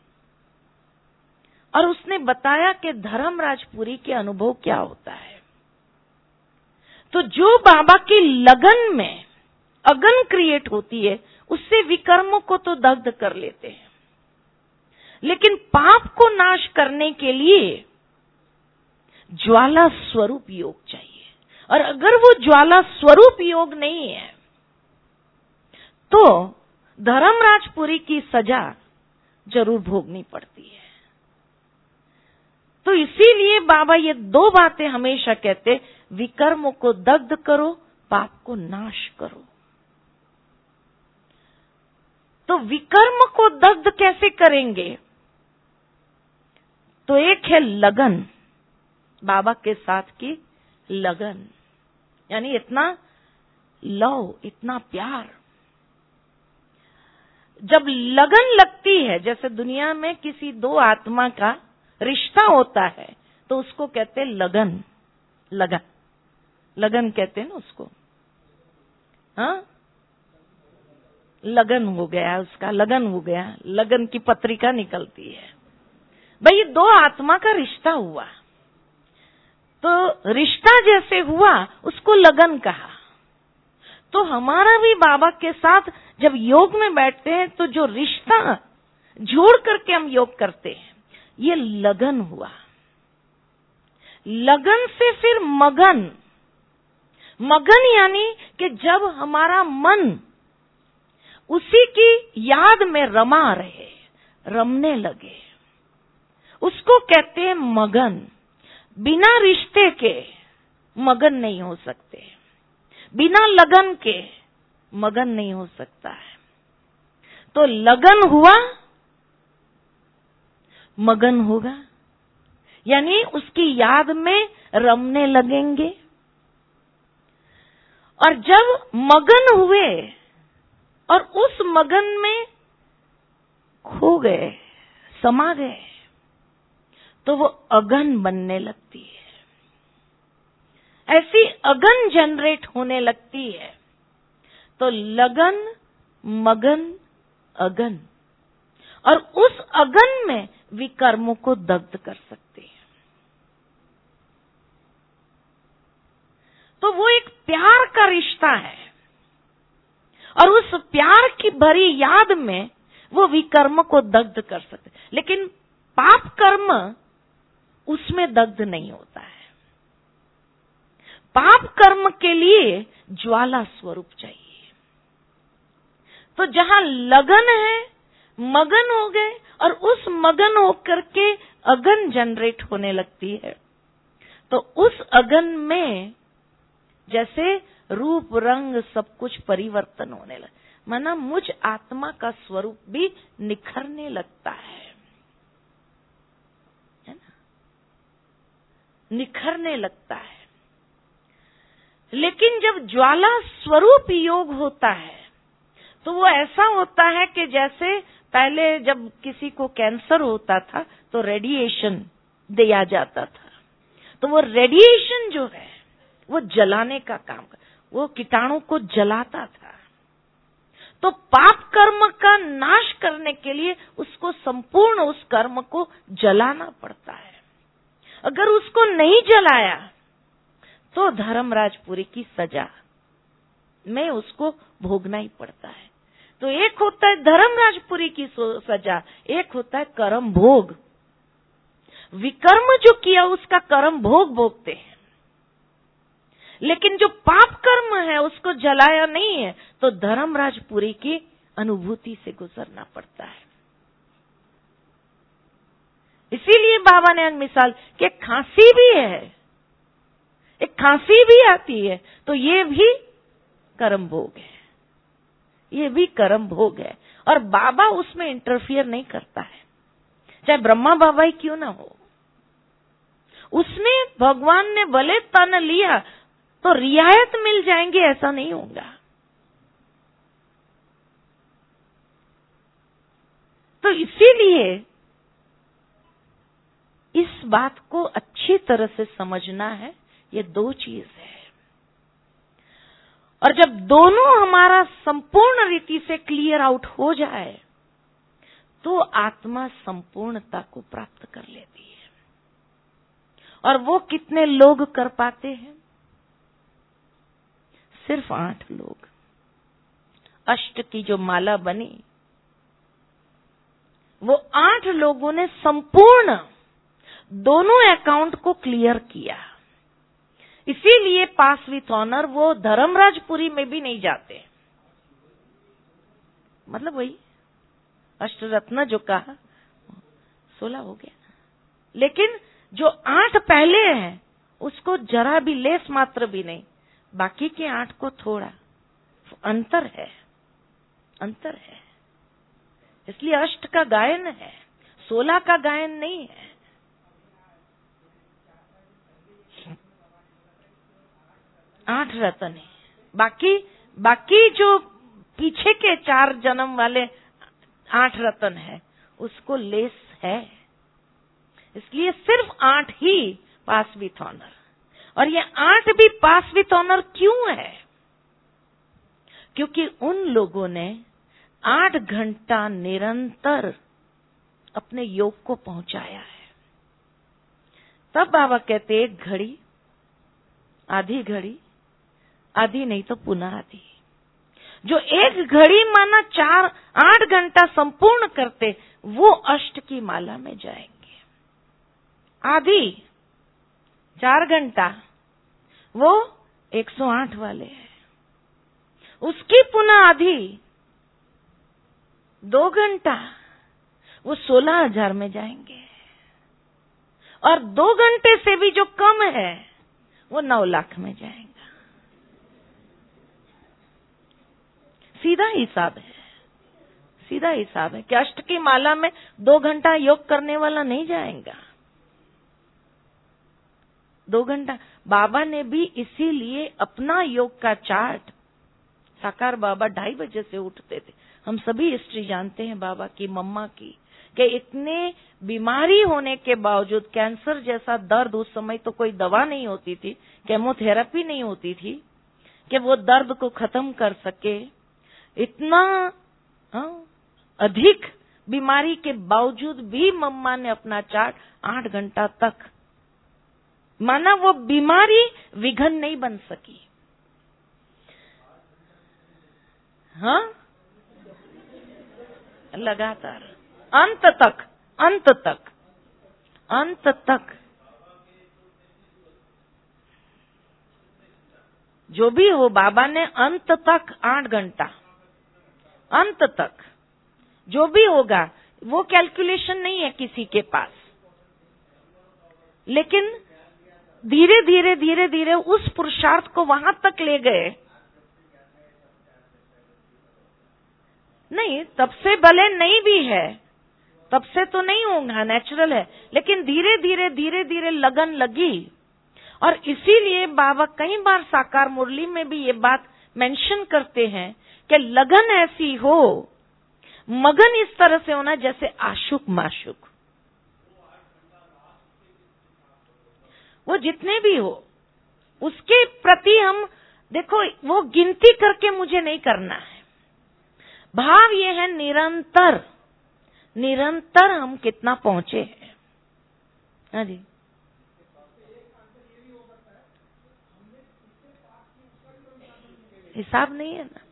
और उसने बताया कि धर्मराजपुरी के अनुभव क्या होता है। तो जो बाबा की लगन में अगन क्रिएट होती है, उससे विकर्मों को तो दग्ध कर लेते हैं, लेकिन पाप को नाश करने के लिए ज्वाला स्वरूप योग चाहिए। और अगर वो ज्वाला स्वरूप योग नहीं है, तो धर्मराजपुरी की सजा जरूर भोगनी पड़ती है। तो इसीलिए बाबा ये दो बातें हमेशा कहते, विकर्मों को दग्ध करो, पाप को नाश करो। तो विकर्म को दग्ध कैसे करेंगे? तो एक है लगन, बाबा के साथ की लगन, यानी इतना लव, इतना प्यार। जब लगन लगती है, जैसे दुनिया में किसी दो आत्मा का रिश्ता होता है तो उसको कहते हैं लगन। लगन, लगन कहते हैं ना उसको। हाँ, लगन हो गया, उसका लगन हो गया, लगन की पत्रिका निकलती है। भाई दो आत्मा का रिश्ता हुआ, तो रिश्ता जैसे हुआ उसको लगन कहा। तो हमारा भी बाबा के साथ जब योग में बैठते हैं तो जो रिश्ता जोड़ करके हम योग करते हैं, ये लगन हुआ। लगन से फिर मगन, मगन यानी कि जब हमारा मन उसी की याद में रमा रहे, रमने लगे, उसको कहते हैं मगन। बिना रिश्ते के मगन नहीं हो सकते, बिना लगन के मगन नहीं हो सकता है। तो लगन हुआ, मगन होगा, यानी उसकी याद में रमने लगेंगे। और जब मगन हुए और उस मगन में खो गए, समा गए, तो वो अगन बनने लगती है। ऐसी अगन जनरेट होने लगती है। तो लगन, मगन, अगन, और उस अगन में विकर्मों को दग्ध कर सकते हैं। तो वो एक प्यार का रिश्ता है, और उस प्यार की भरी याद में वो विकर्म को दग्ध कर सकते। लेकिन पाप कर्म उसमें दग्ध नहीं होता है। पाप कर्म के लिए ज्वाला स्वरूप चाहिए। तो जहां लगन है, मगन हो गए, और उस मगन होकर के अगन जनरेट होने लगती है। तो उस अगन में जैसे रूप रंग सब कुछ परिवर्तन होने लगे, माना मुझ आत्मा का स्वरूप भी निखरने लगता है ना, निखरने लगता है। लेकिन जब ज्वाला स्वरूप योग होता है तो वो ऐसा होता है कि जैसे पहले जब किसी को कैंसर होता था तो रेडिएशन दिया जाता था, तो वो रेडिएशन जो है वो जलाने का काम, वो कीटाणु को जलाता था। तो पाप कर्म का नाश करने के लिए उसको संपूर्ण उस कर्म को जलाना पड़ता है। अगर उसको नहीं जलाया तो धर्मराजपुरी की सजा में उसको भोगना ही पड़ता है। तो एक होता है धर्मराजपुरी की सजा, एक होता है कर्म भोग। विकर्म जो किया उसका कर्म भोग भोगते हैं, लेकिन जो पाप कर्म है उसको जलाया नहीं है तो धर्मराजपुरी की अनुभूति से गुजरना पड़ता है। इसीलिए बाबा ने मिसाल कि खांसी भी है, एक खांसी भी आती है तो ये भी कर्म भोग है, ये भी कर्म भोग है। और बाबा उसमें इंटरफियर नहीं करता है, चाहे ब्रह्मा बाबा ही क्यों ना हो। उसमें भगवान ने भले तन लिया तो रियायत मिल जाएंगे ऐसा नहीं होगा। तो इसीलिए इस बात को अच्छी तरह से समझना है, ये दो चीज है। और जब दोनों हमारा संपूर्ण रीति से क्लियर आउट हो जाए तो आत्मा संपूर्णता को प्राप्त कर लेती है। और वो कितने लोग कर पाते हैं? सिर्फ 8 लोग। अष्ट की जो माला बनी वो 8 लोगों ने संपूर्ण दोनों अकाउंट को क्लियर किया। इसीलिए पास विथ ऑनर वो धर्मराजपुरी में भी नहीं जाते। मतलब वही अष्टरत्न जो कहा 16 हो गया, लेकिन जो 8 पहले हैं उसको जरा भी लेस मात्र भी नहीं, बाकी के 8 को थोड़ा अंतर है, अंतर है। इसलिए अष्ट का गायन है, 16 का गायन नहीं है। आठ रतन है, बाकी जो पीछे के 4 जन्म वाले 8 रतन है उसको लेस है। इसलिए सिर्फ 8 ही पास विथ ऑनर। और ये 8 भी पास विथ ऑनर क्यों है? क्योंकि उन लोगों ने 8 घंटा निरंतर अपने योग को पहुंचाया है। तब बाबा कहते 1 घड़ी, आधी घड़ी, आधी नहीं तो पुनः आधी। जो 1 घड़ी माना 8 घंटा संपूर्ण करते वो अष्ट की माला में जाएंगे। आधी 4 घंटा वो 108 वाले हैं। उसकी पुनः आधी 2 घंटा वो 16,000 में जाएंगे। और 2 घंटे से भी जो कम है वो 9 लाख में जाएंगे। सीधा हिसाब है, सीधा हिसाब है कि अष्ट की माला में 2 घंटा योग करने वाला नहीं जाएगा। 2 घंटा बाबा ने भी इसीलिए अपना योग का चार्ट, साकार बाबा 2:30 बजे से उठते थे। हम सभी हिस्ट्री जानते हैं बाबा की, मम्मा की, कि इतने बीमारी होने के बावजूद, कैंसर जैसा दर्द, उस समय तो कोई दवा नहीं होती थी, केमोथेरेपी नहीं होती थी कि वो दर्द को खत्म कर सके। इतना अधिक बीमारी के बावजूद भी मम्मा ने अपना चार्ट 8 घंटा तक, माना वो बीमारी विघन नहीं बन सकी। हाँ, लगातार अंत तक, अंत तक, अंत तक। जो भी हो, बाबा ने अंत तक 8 घंटा, अंत तक जो भी होगा, वो कैलकुलेशन नहीं है किसी के पास, लेकिन धीरे धीरे धीरे धीरे उस पुरुषार्थ को वहां तक ले गए। नहीं, तब से भले नहीं भी है, तब से तो नहीं होगा, नेचुरल है, लेकिन धीरे धीरे धीरे धीरे लगन लगी। और इसीलिए बाबा कई बार साकार मुरली में भी ये बात मेंशन करते हैं कि लगन ऐसी हो, मगन इस तरह से होना जैसे आशुक माशुक। वो जितने भी हो उसके प्रति हम देखो, वो गिनती करके मुझे नहीं करना है। भाव ये है निरंतर, निरंतर हम कितना पहुंचे हैं। हाँ जी, हिसाब नहीं है ना।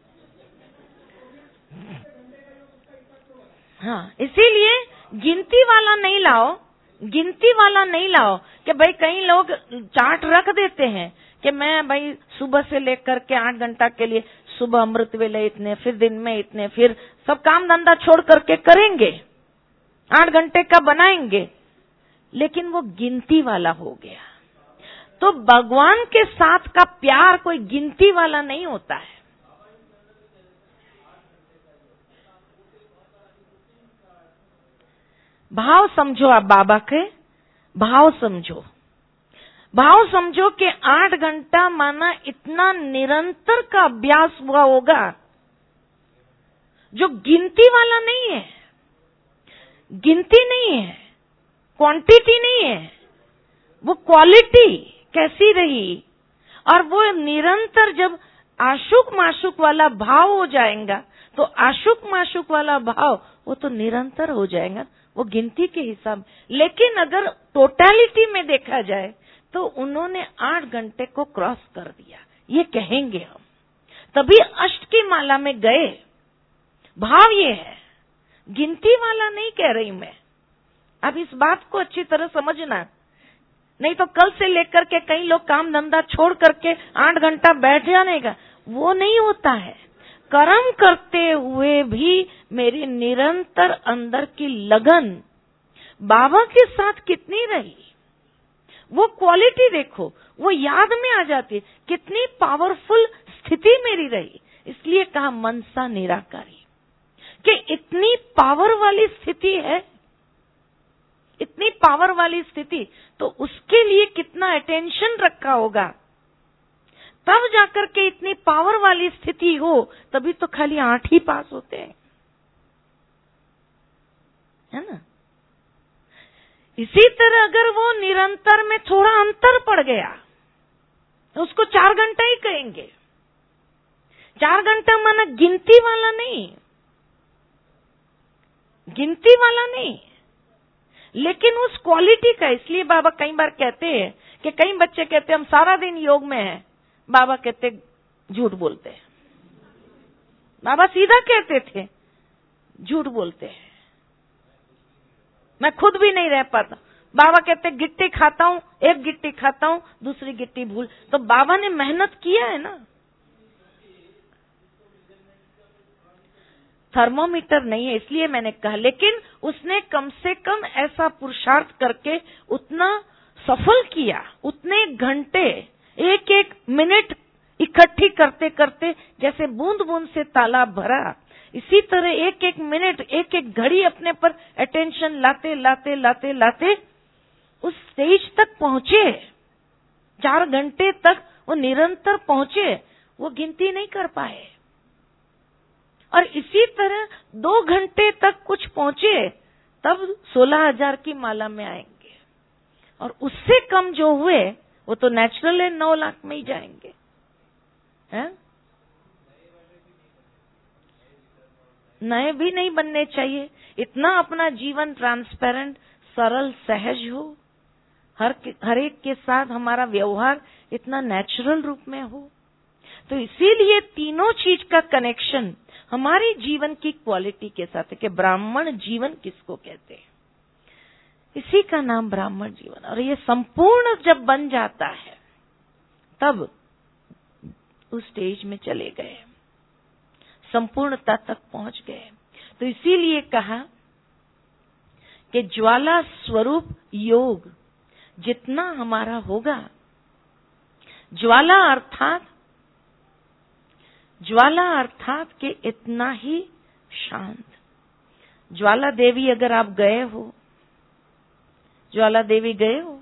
हाँ, इसीलिए गिनती वाला नहीं लाओ, गिनती वाला नहीं लाओ कि भाई कई लोग चार्ट रख देते हैं कि मैं भाई सुबह से लेकर के 8 घंटा के लिए सुबह अमृत वेले इतने, फिर दिन में इतने, फिर सब काम धंधा छोड़ करके करेंगे, 8 घंटे का बनाएंगे, लेकिन वो गिनती वाला हो गया। तो भगवान के साथ का प्यार कोई गिनती वाला नहीं होता है। भाव समझो, आप बाबा के भाव समझो, भाव समझो कि 8 घंटा माना इतना निरंतर का अभ्यास हुआ होगा जो गिनती वाला नहीं है, गिनती नहीं है, क्वांटिटी नहीं है, वो क्वालिटी कैसी रही। और वो निरंतर जब आशुक माशुक वाला भाव हो जाएगा, तो आशुक माशुक वाला भाव वो तो निरंतर हो जाएगा, वो गिनती के हिसाब। लेकिन अगर टोटलिटी में देखा जाए तो उन्होंने 8 घंटे को क्रॉस कर दिया, ये कहेंगे हम, तभी अष्ट की माला में गए। भाव ये है, गिनती वाला नहीं कह रही मैं। अब इस बात को अच्छी तरह समझना, नहीं तो कल से लेकर के कई लोग काम धंधा छोड़ करके 8 घंटा बैठ जाने का, वो नहीं होता है। कर्म करते हुए भी मेरी निरंतर अंदर की लगन बाबा के साथ कितनी रही, वो क्वालिटी देखो, वो याद में आ जाती है, कितनी पावरफुल स्थिति मेरी रही। इसलिए कहा मनसा निराकारी, कि इतनी पावर वाली स्थिति है, इतनी पावर वाली स्थिति, तो उसके लिए कितना अटेंशन रखा होगा, तब जाकर के इतनी पावर वाली स्थिति हो। तभी तो खाली 8 ही पास होते हैं, है ना। इसी तरह अगर वो निरंतर में थोड़ा अंतर पड़ गया तो उसको 4 घंटा ही कहेंगे। 4 घंटा माना गिनती वाला नहीं, गिनती वाला नहीं, लेकिन उस क्वालिटी का। इसलिए बाबा कई बार कहते हैं कि कई बच्चे कहते हैं हम सारा दिन योग में हैं, बाबा कहते झूठ बोलते हैं। बाबा सीधा कहते थे झूठ बोलते हैं, मैं खुद भी नहीं रह पाता। बाबा कहते गिट्टी खाता हूं, एक गिट्टी खाता हूं, दूसरी गिट्टी भूल। तो बाबा ने मेहनत किया है ना। थर्मोमीटर नहीं है इसलिए मैंने कहा, लेकिन उसने कम से कम ऐसा पुरुषार्थ करके उतना सफल किया, उतने घंटे, एक एक मिनट इकट्ठी करते करते, जैसे बूंद बूंद से तालाब भरा, इसी तरह एक एक मिनट, एक एक घड़ी अपने पर अटेंशन लाते लाते लाते लाते उस स्टेज तक पहुंचे। 4 घंटे तक वो निरंतर पहुंचे, वो गिनती नहीं कर पाए। और इसी तरह 2 घंटे तक कुछ पहुंचे, तब 16,000 की माला में आएंगे। और उससे कम जो हुए वो तो नेचुरल है, 9 लाख में ही जाएंगे, हैं? नए भी नहीं बनने चाहिए। इतना अपना जीवन ट्रांसपेरेंट, सरल, सहज हो, हर एक के साथ हमारा व्यवहार इतना नेचुरल रूप में हो। तो इसीलिए तीनों चीज का कनेक्शन हमारे जीवन की क्वालिटी के साथ है कि ब्राह्मण जीवन किसको कहते हैं, इसी का नाम ब्राह्मण जीवन। और ये संपूर्ण जब बन जाता है तब उस स्टेज में चले गए, संपूर्णता तक पहुंच गए। तो इसीलिए कहा कि ज्वाला स्वरूप योग जितना हमारा होगा, ज्वाला अर्थात के इतना ही शांत। ज्वाला देवी अगर आप गए हो, ज्वाला देवी गए हो,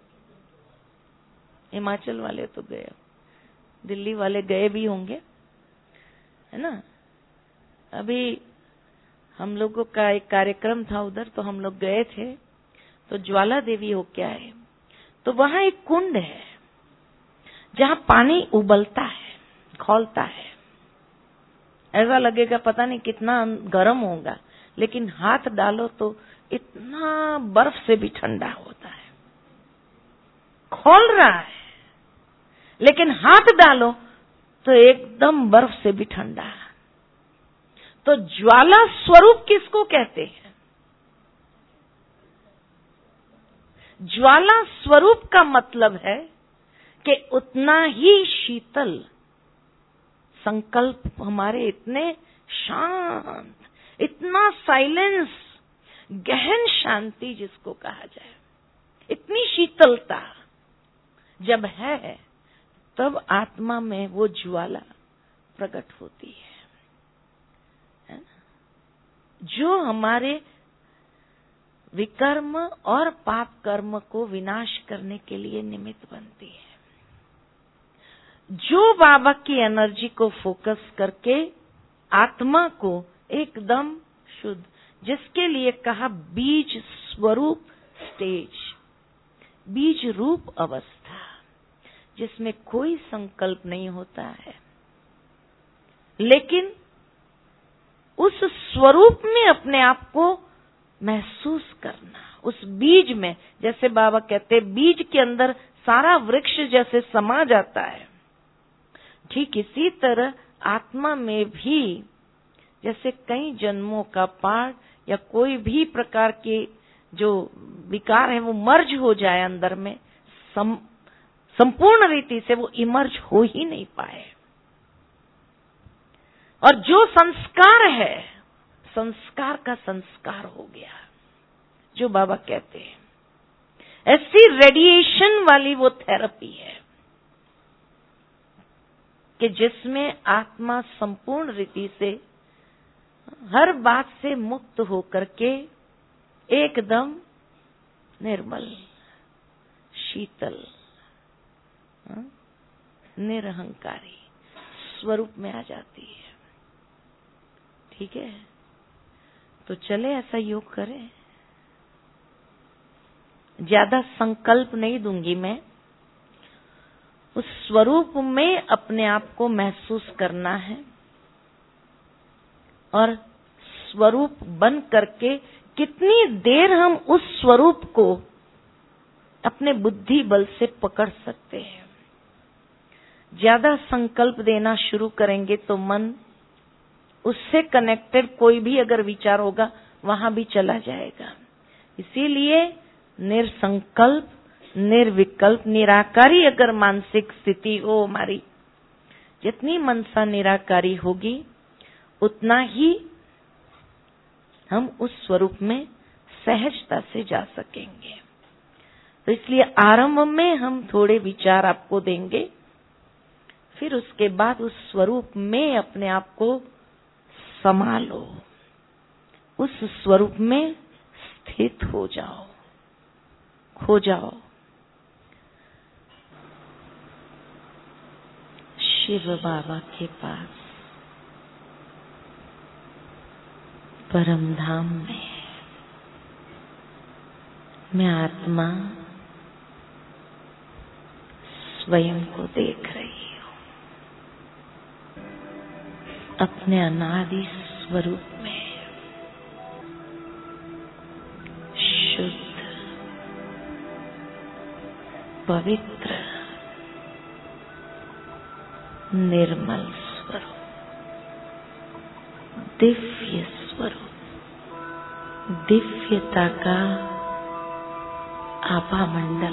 हिमाचल वाले तो गए हो, दिल्ली वाले गए भी होंगे, है ना। अभी हम लोगों का एक कार्यक्रम था उधर, तो हम लोग गए थे, तो ज्वाला देवी हो क्या है, तो वहां एक कुंड है जहां पानी उबलता है, खौलता है। ऐसा लगेगा पता नहीं कितना गर्म होगा, लेकिन हाथ डालो तो इतना बर्फ से भी ठंडा होता है। खौल रहा है, लेकिन हाथ डालो तो एकदम बर्फ से भी ठंडा है। तो ज्वाला स्वरूप किसको कहते हैं? ज्वाला स्वरूप का मतलब है कि उतना ही शीतल संकल्प हमारे, इतने शांत, इतना साइलेंस, गहन शांति जिसको कहा जाए, इतनी शीतलता जब है तब आत्मा में वो ज्वाला प्रकट होती है ना? जो हमारे विकर्म और पाप कर्म को विनाश करने के लिए निमित्त बनती है। जो बाबा की एनर्जी को फोकस करके आत्मा को एकदम शुद्ध, जिसके लिए कहा बीज स्वरूप स्टेज, बीज रूप अवस्था, जिसमें कोई संकल्प नहीं होता है, लेकिन उस स्वरूप में अपने आप को महसूस करना, उस बीज में, जैसे बाबा कहते बीज के अंदर सारा वृक्ष जैसे समा जाता है, ठीक इसी तरह आत्मा में भी जैसे कई जन्मों का पाठ या कोई भी प्रकार के जो विकार है वो मर्ज हो जाए अंदर में, संपूर्ण रीति से वो इमर्ज हो ही नहीं पाए। और जो संस्कार है, संस्कार का संस्कार हो गया, जो बाबा कहते हैं ऐसी रेडिएशन वाली वो थेरेपी है कि जिसमें आत्मा संपूर्ण रीति से हर बात से मुक्त होकर के एकदम निर्मल, शीतल, निरहंकारी स्वरूप में आ जाती है। ठीक है, तो चले ऐसा योग करें। ज्यादा संकल्प नहीं दूंगी मैं, उस स्वरूप में अपने आप को महसूस करना है और स्वरूप बन करके कितनी देर हम उस स्वरूप को अपने बुद्धि बल से पकड़ सकते हैं। ज्यादा संकल्प देना शुरू करेंगे तो मन उससे कनेक्टेड कोई भी अगर विचार होगा वहां भी चला जाएगा। इसीलिए निरसंकल्प, निर्विकल्प, निराकारी अगर मानसिक स्थिति हो हमारी, जितनी मनसा निराकारी होगी उतना ही हम उस स्वरूप में सहजता से जा सकेंगे। तो इसलिए आरंभ में हम थोड़े विचार आपको देंगे, फिर उसके बाद उस स्वरूप में अपने आप को संभालो, उस स्वरूप में स्थित हो जाओ, खो जाओ। शिव बाबा के पास परम धाम में मैं आत्मा स्वयं को देख रही हूँ, अपने अनादि स्वरूप में शुद्ध, पवित्र, निर्मल स्वरूप, दिव्य स्वरूप, दिव्यता का आभा मंडल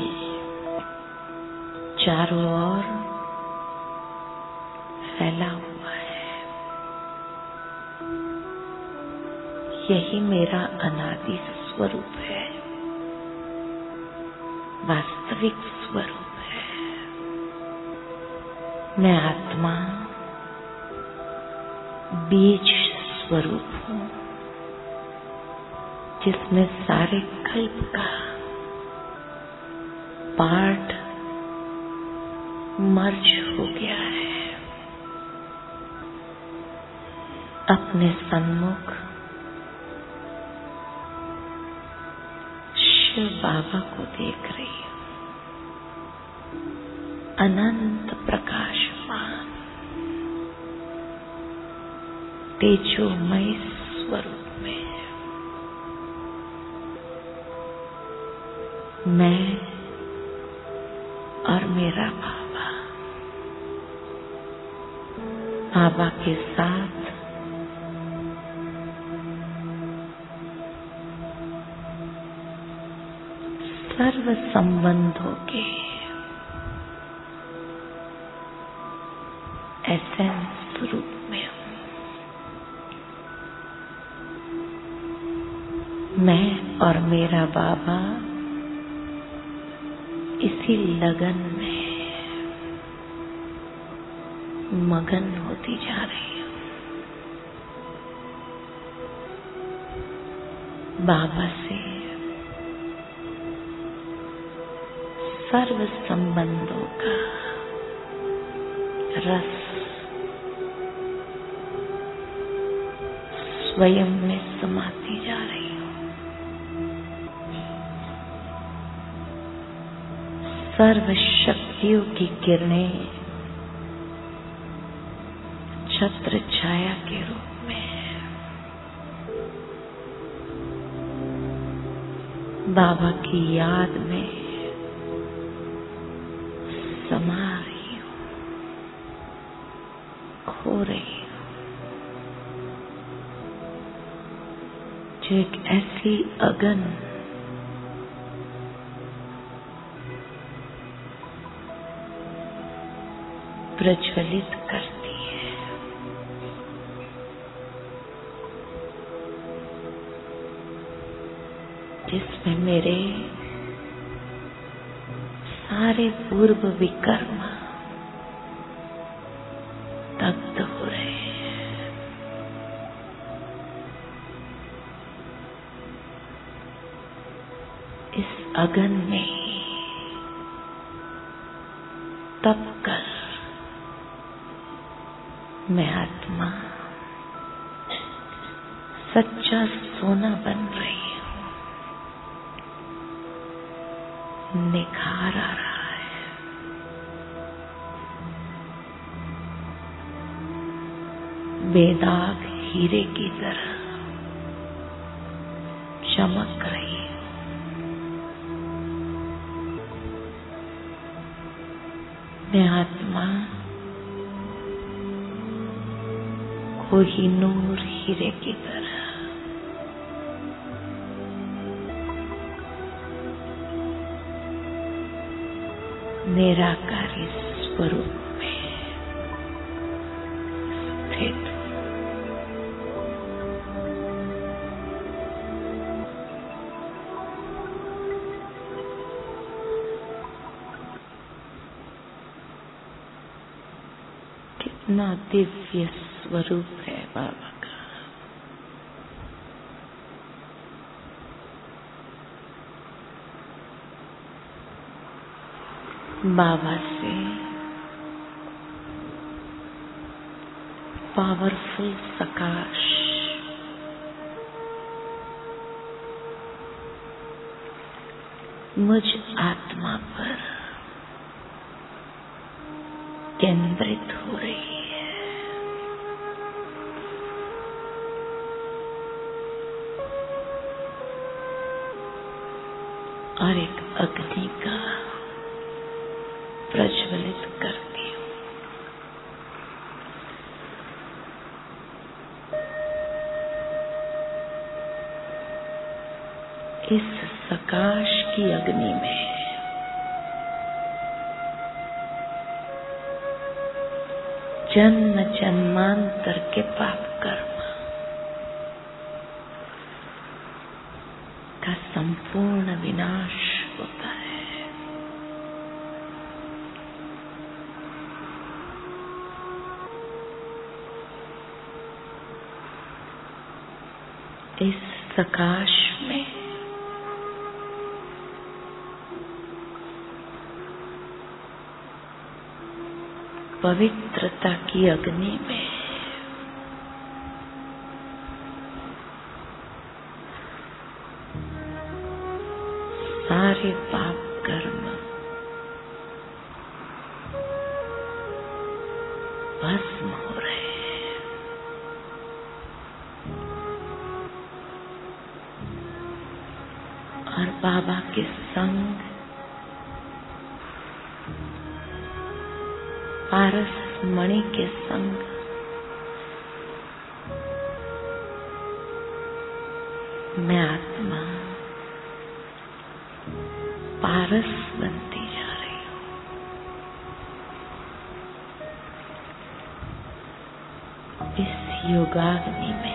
चारों ओर फैला हुआ है। यही मेरा अनादि स्वरूप है, वास्तविक स्वरूप है। मैं आत्मा बीज स्वरूप हूँ, जिसमें सारे कल्प का पार्ट मर्ज हो गया है। अपने सन्मुख शिव बाबा को देख रही हूँ, अनंत प्रकाशमान तेजोमय स्वरूप में मैं और मेरा बाबा, बाबा के साथ सर्व संबंधों के एसेंस रूप में हूँ। मैं और मेरा बाबा इसी लगन में मगन होती जा रही हूँ। बाबा से सर्व संबंधों का रस स्वयं में समाती जा रही हूँ। सर्व शक्तियों की किरणें छत्र छाया के रूप में बाबा की याद में समा रही हूँ, खो रही हूँ। जो एक ऐसी अगन प्रज्वलित करती है, जिसमें मेरे सारे पूर्व विकर्म दग्ध हो रहे हैं। इस अगन में तप कर मैं आत्मा सच्चा सोना बन रही हूँ। निखार आ रहा है। बेदाग हीरे की तरह चमक रही हूँ। मैं आत्मा कोहिनूर हीरे की तरह निराकारी स्वरूप में स्थित। कितना दिव्य स्वरूप है बाबा का। बाबा से पावरफुल प्रकाश मुझ आत्मा पर केंद्रित हो रही है। और एक अग्नि का प्रज्वलित करती हूँ। इस प्रकाश की अग्नि में जन्म जन्मांतर के पाप कर्म का संपूर्ण विनाश होता है। इस प्रकाश में पवित्रता की अग्नि में सारे पाप कर्म भस्म हो रहे हैं। और बाबा के संग पारस मणि के संग मैं आत्मा पारस बनती जा रही हूँ। इस योगाग्नि में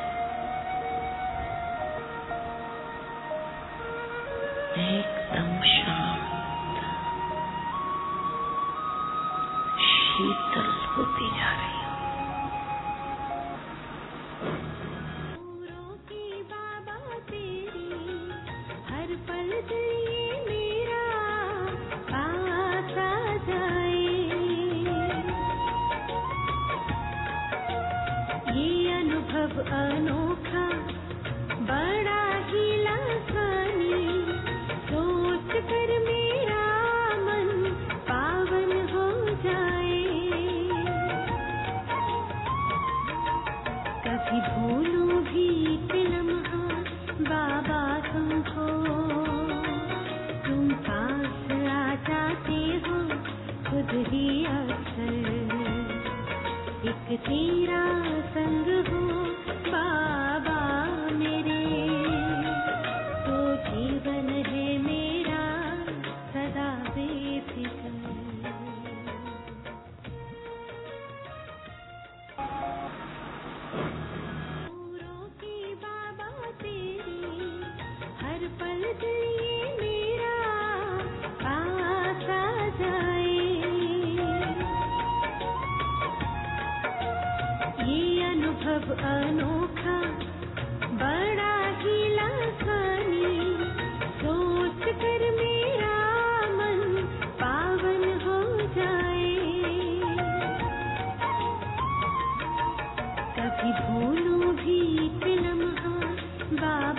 एकदम शांत शीतल होती जा रही हूँ। अनोखा बड़ा ही लासानी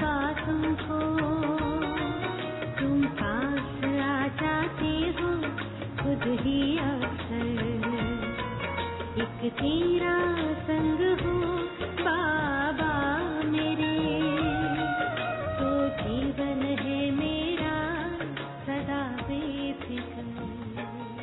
तुमको, तुम पास आ जाते हो खुद ही अक्सर, एक तेरा संग हो बाबा मेरे, तो जीवन है मेरा सदा बेफिक्र।